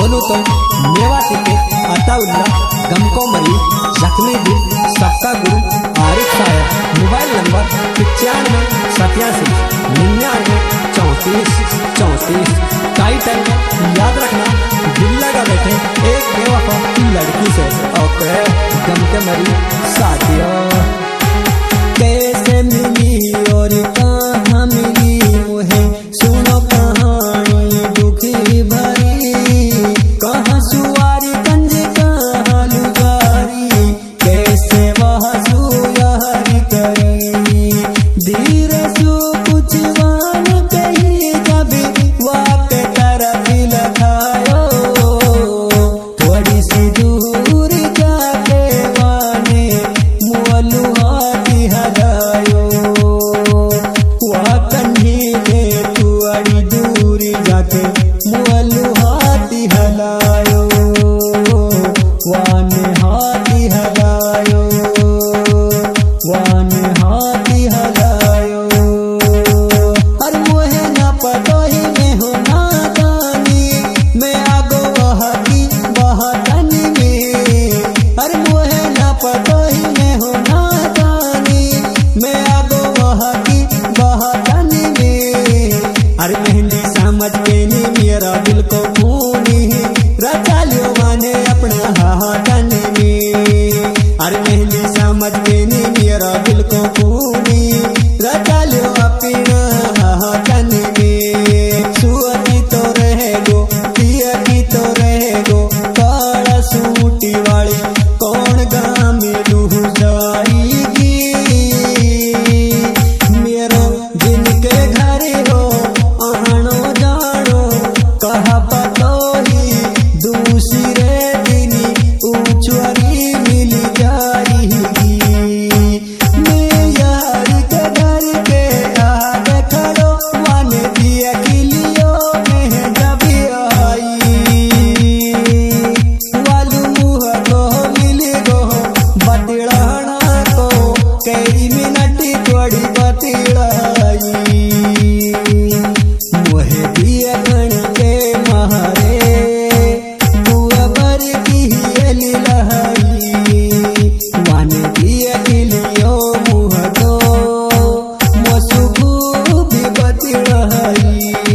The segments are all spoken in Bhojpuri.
बोलूं तो मेवाती के अताउल्लाह, गमको मरी, जख्मी दिल, सबका गुरु आरिफ साहब। Mobile number 9587993434। टाइटल याद रखना, दिल लगा बैठे एक बेवफा लड़की से। ओके गम के मरी साथियों। कैसे मिली और कहाँ मिली मुझे, सुनो कहानी दुखी भरी। कहाँ सुवारी कंज कहाँ लुगारी, कैसे वह सुयारी करी। धीरे सु कुछ वान कही जब वाके तरफ लखायो। थोड़ी सी दूर जाके वाने मुअलु हाथी हलायो। वह कन्ही में थोड़ी दूर जाके मुअलु हाथी हलायो। वाने हाथी हलायो, वाने हाथी हलायो। और मुहे न पतो ही में हो नादानी, मैं आगो वह की बहतनी में। और मुहे न पतो ही में हो नादानी, मैं आगो वह की बहतनी में। और मेहंदी समझ के नी मेरा दिल को खूनी रचा लियो माने अपना हाथन में। और मेहंदी समझ के नी मेरा दिल को खूनी रचा लियो अपना हाथन में। सुअती तो रहेगो, पिया की तो रहेगो, काला सूटी वाली कौन गाँव में लूह जाएगी। मेरो जिनके घर हो आनो जानो, कहा पतो ही दूसरे दिन उछवारी मिल जाएगी। मैं यार के घर के आगे खड़ो, वाने दिया किलियो में जब आई। वालू मुँह को मिल गो बतिड़ाना को, कई मिनट थोड़ी बतिड़ाई। मुहे दिया गण के मारे बुआ बर की हेली लहाई। वाने दिया किलियो मुँह को मसुबू भी बतिड़ाई।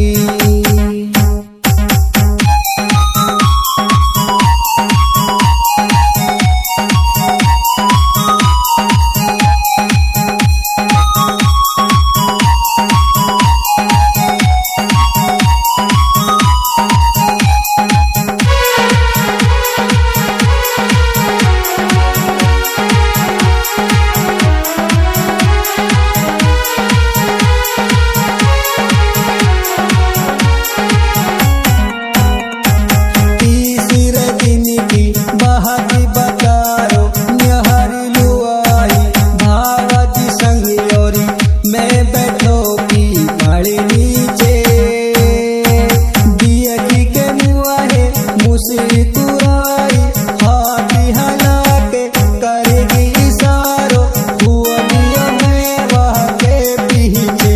तीसरे दिन की बहाती बकारो न्याहर लुआई। भावती संगयोरी मैं बैठो की पड़ी नीचे। दिया की के मुआहे मुस्कुराई, हाथी हला के करेगी इशारो। हुआ दिया मैं वह के पीछे।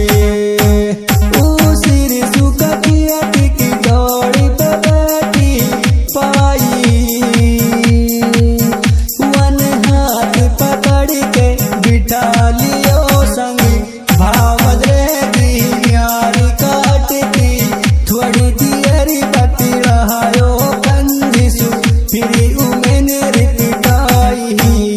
उसी सुखा किया की दौड़ी पे बैठी पाई। वन हाथ पकड़ के बिठा लियो संगी, भावद रहेगी यारी काट की। थोड़ी दियरी बती रहायो कंदिसु, फिरी उमेन रिपिटाई।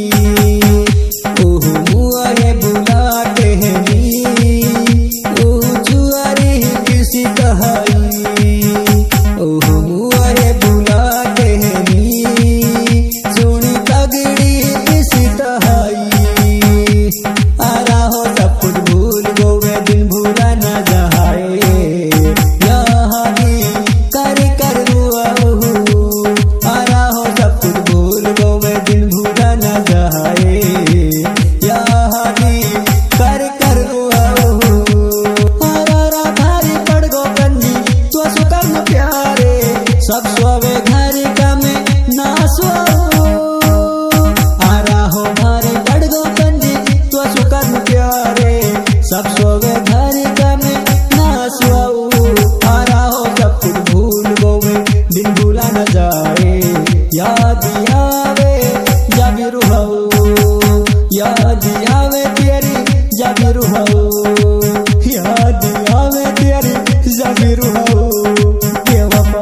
ओह मुआहे बुला के नी, ओह जुआरी किसी कहाई। ओह मुआहे बुला के नी, सुनी तगड़ी किसी तहाई। आरा हो सब कुछ भूल गो वे दिन भूला न जाए। यहाँ भी कर कर रुआहू, आरा हो सब कुछ भूल गो वे दिन भूला न जाए। यहाँ भी कर कर रुआहू। आरा भारी पड़ गो कंजी तो सुकम प्यारे, सब सोवे घर का में ना सोओ। आरा हो भारी पड़ गो कंजी तो सुकम प्यारे, सब सोवे घर का में ना सोओ। आरा हो सब कुछ भूल गो वे दिन भूला भूला न जाए। याद आवे जब रूहाऊ, याद आवे तेरी जब रूहाऊ, याद आवे तेरी जब रूहाऊ बेवफा।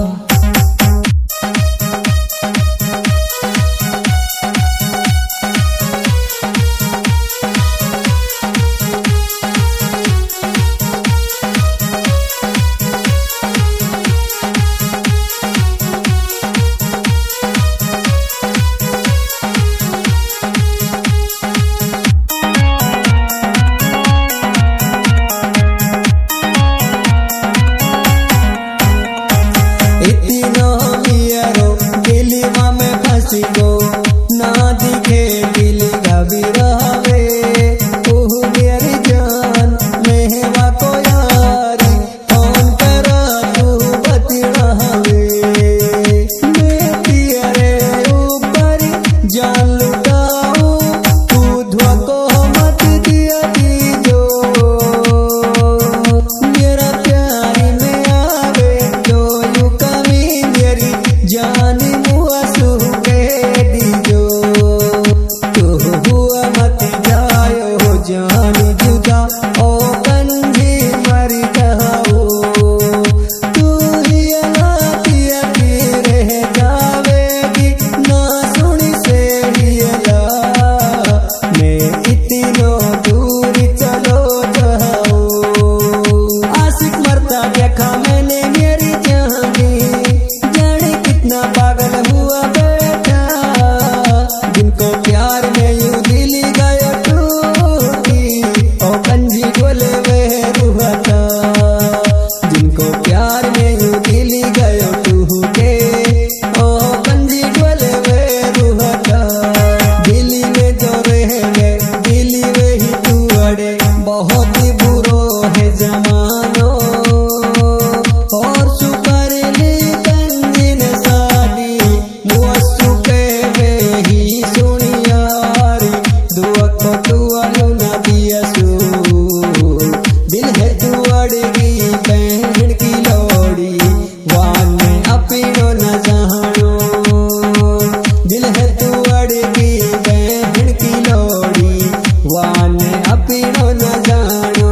ना दिखे दिल कभी रहे, ओह मेरी जान मेहवा को यारी कौन पर तू बती रहे। मैं तेरे ऊपर जान लुटाऊं, तू धुआ को मत दिया दीजो। मेरा प्यार में आवे जो यू कमी मेरी जान मुआ सुके दीजो। तो हुआ मत जायो जान जुदा, ओ कंजी मर जाओ। तू ही अलातिया की रह जावेगी ना सुनी से ही अला। मैं इतनो दूर चलो जाओ, आशिक मरता देखा मैंने मेरी जानी, जाने कितना पागल हुआ बैठा। जिनको प्यार में यूं दिल गयो टूटी, ओ कंजी बोले वे रुहता। जिनको प्यार में यूं दिल गयो टूटे, ओ कंजी बोले वे रुहता। दिल में जो रह गए दिल में ही तू अड़े, बहुत ही बुरो है जमानो। और सुकर ली कंजी ने सादी मुअस्सु के वे ही सुनियारी, दुआ को दुआ लुना दिया सू। दिल है तू अड़गी बहन की लोड़ी, वान में अपनो न जानो। दिल है तू अड़गी बहन की लोड़ी, वान में अपनो न जानो।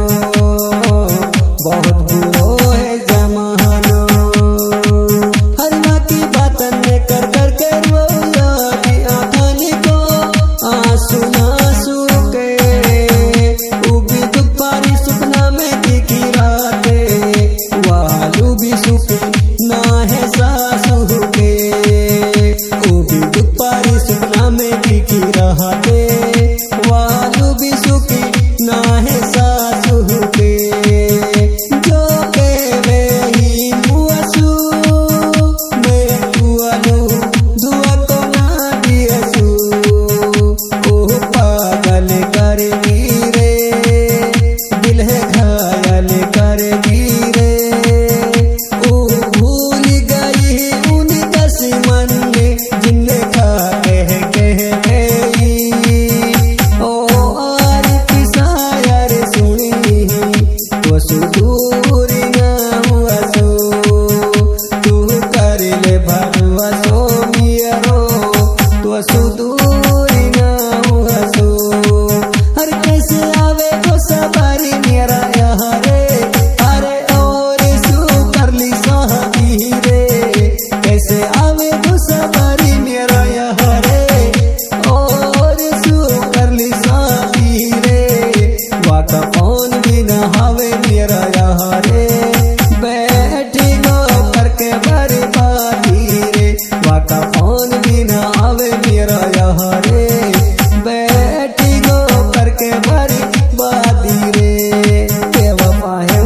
बहुत बुरो है जमानो, हर माँ की बातन में कर कर के रोया की आंखनी को आंसू नासू के। उबी दुख पारी सुपना में दिखी राते, वालू भी सुखी ना है सासू के। उबी दुख पारी सुपना में दिखी रहते, वालू भी सुखी ना है सासू के। जो के वे ही मुआसू, मैं दुआलू दुआ को ना दियसू। ओह पागल करेगी रे, दिल है घायल करेगी रे। ओह भूल गई उन दुश्मन ने जिन्हें खा कह गई। ओ आर पिसायर सुनी तो सुदूर ना हुआ सो। तू कर ले भगवा सो मियरो, तो सुदूर ना हुआ सो। हर कैसे आवे तो सवारी मेरा यहाँ रे, अरे और सू कर ली साही रे। कैसे आवे तो सवारी मेरा यहाँ रे, और सू कर ली साही रे। वाका कौन भी न हावे मेरा यहाँ रे, बैठी गो करके बर्बादी रे। वाका कौन भी न आवे मेरा यहाँ रे, बैठी गो करके बर्बादी रे। बेवफा है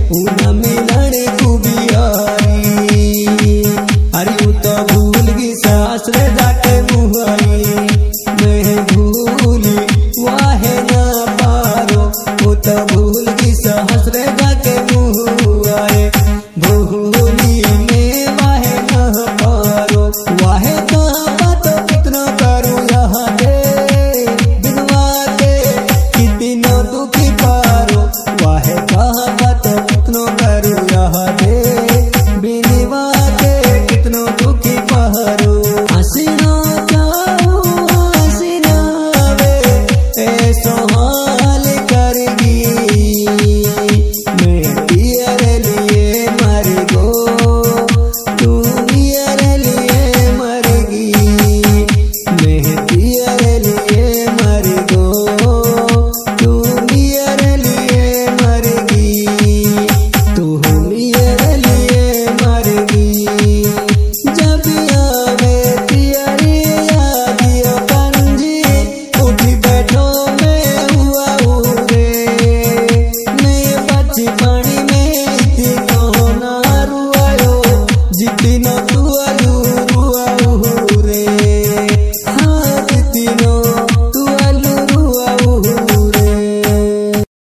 उ